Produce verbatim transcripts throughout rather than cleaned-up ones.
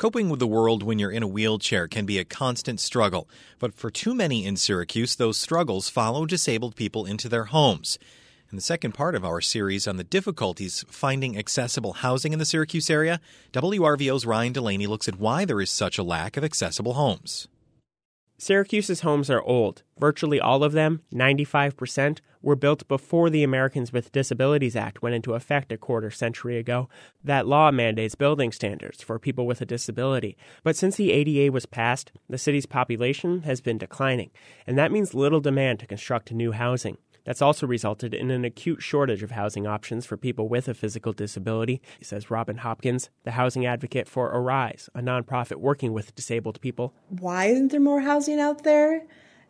Coping with the world when you're in a wheelchair can be a constant struggle, but for too many in Syracuse, those struggles follow disabled people into their homes. In the second part of our series on the difficulties finding accessible housing in the Syracuse area, W R V O's Ryan Delaney looks at why there is such a lack of accessible homes. Syracuse's homes are old. Virtually all of them, ninety-five percent, were built before the Americans with Disabilities Act went into effect a quarter century ago. That law mandates building standards for people with a disability. But since the A D A was passed, the city's population has been declining, and that means little demand to construct new housing. That's also resulted in an acute shortage of housing options for people with a physical disability, says Robin Hopkins, the housing advocate for Arise, a nonprofit working with disabled people. Why isn't there more housing out there?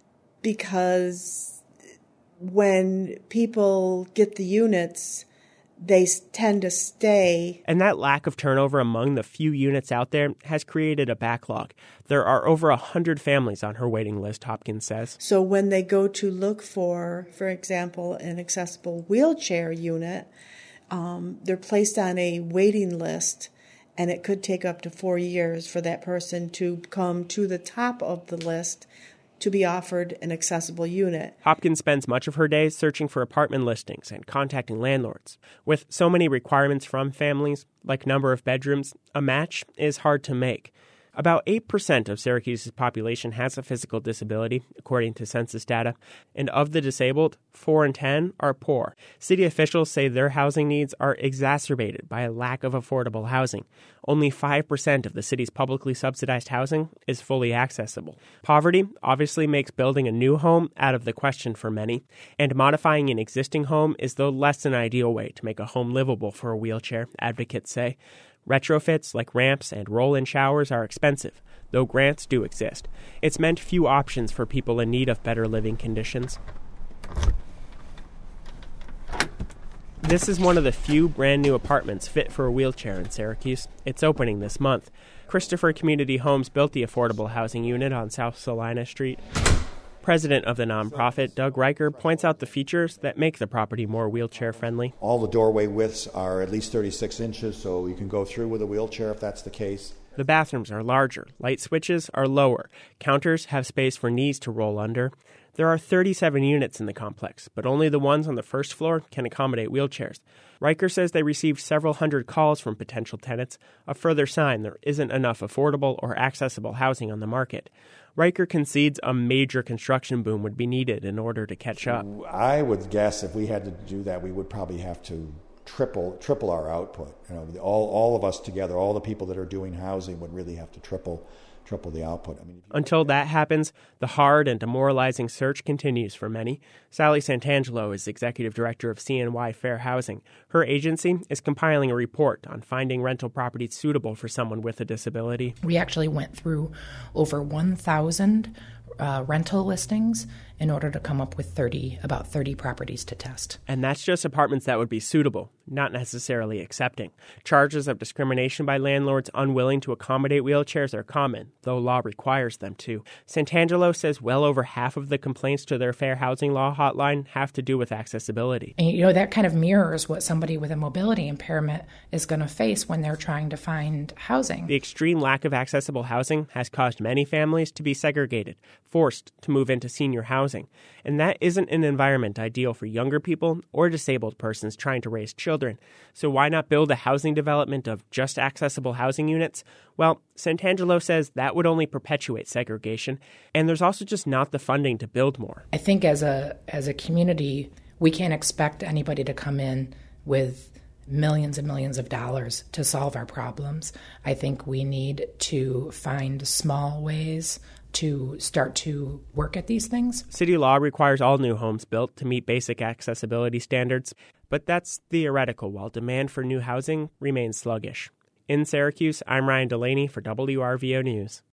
Because when people get the units, they tend to stay. And that lack of turnover among the few units out there has created a backlog. There are over one hundred families on her waiting list, Hopkins says. So when they go to look for, for example, an accessible wheelchair unit, um, they're placed on a waiting list, and it could take up to four years for that person to come to the top of the list to be offered an accessible unit. Hopkins spends much of her days searching for apartment listings and contacting landlords. With so many requirements from families, like number of bedrooms, a match is hard to make. About eight percent of Syracuse's population has a physical disability, according to census data, and of the disabled, four in ten are poor. City officials say their housing needs are exacerbated by a lack of affordable housing. Only five percent of the city's publicly subsidized housing is fully accessible. Poverty obviously makes building a new home out of the question for many, and modifying an existing home is the less than ideal way to make a home livable for a wheelchair, advocates say. Retrofits like ramps and roll-in showers are expensive, though grants do exist. It's meant few options for people in need of better living conditions. This is one of the few brand new apartments fit for a wheelchair in Syracuse. It's opening this month. Christopher Community Homes built the affordable housing unit on South Salina Street. President of the nonprofit, Doug Riker, points out the features that make the property more wheelchair-friendly. All the doorway widths are at least thirty-six inches, so you can go through with a wheelchair if that's the case. The bathrooms are larger. Light switches are lower. Counters have space for knees to roll under. There are thirty-seven units in the complex, but only the ones on the first floor can accommodate wheelchairs. Riker says they received several hundred calls from potential tenants, a further sign there isn't enough affordable or accessible housing on the market. Riker concedes a major construction boom would be needed in order to catch up. I would guess if we had to do that, we would probably have to triple triple our output. You know, all all of us together, all the people that are doing housing would really have to triple triple the output. I mean, Until that happens, the hard and demoralizing search continues for many. Sally Santangelo is executive director of C N Y Fair Housing. Her agency is compiling a report on finding rental properties suitable for someone with a disability. We actually went through over one thousand uh, rental listings in order to come up with thirty, about thirty properties to test. And that's just apartments that would be suitable, not necessarily accepting. Charges of discrimination by landlords unwilling to accommodate wheelchairs are common, though law requires them to. Santangelo says well over half of the complaints to their fair housing law hotline have to do with accessibility. And, you know, that kind of mirrors what somebody with a mobility impairment is going to face when they're trying to find housing. The extreme lack of accessible housing has caused many families to be segregated, forced to move into senior housing. And that isn't an environment ideal for younger people or disabled persons trying to raise children. So why not build a housing development of just accessible housing units? Well, Santangelo says that would only perpetuate segregation, and there's also just not the funding to build more. I think as a as a community, we can't expect anybody to come in with millions and millions of dollars to solve our problems. I think we need to find small ways to start to work at these things. City law requires all new homes built to meet basic accessibility standards, but that's theoretical while demand for new housing remains sluggish. In Syracuse, I'm Ryan Delaney for W R V O News.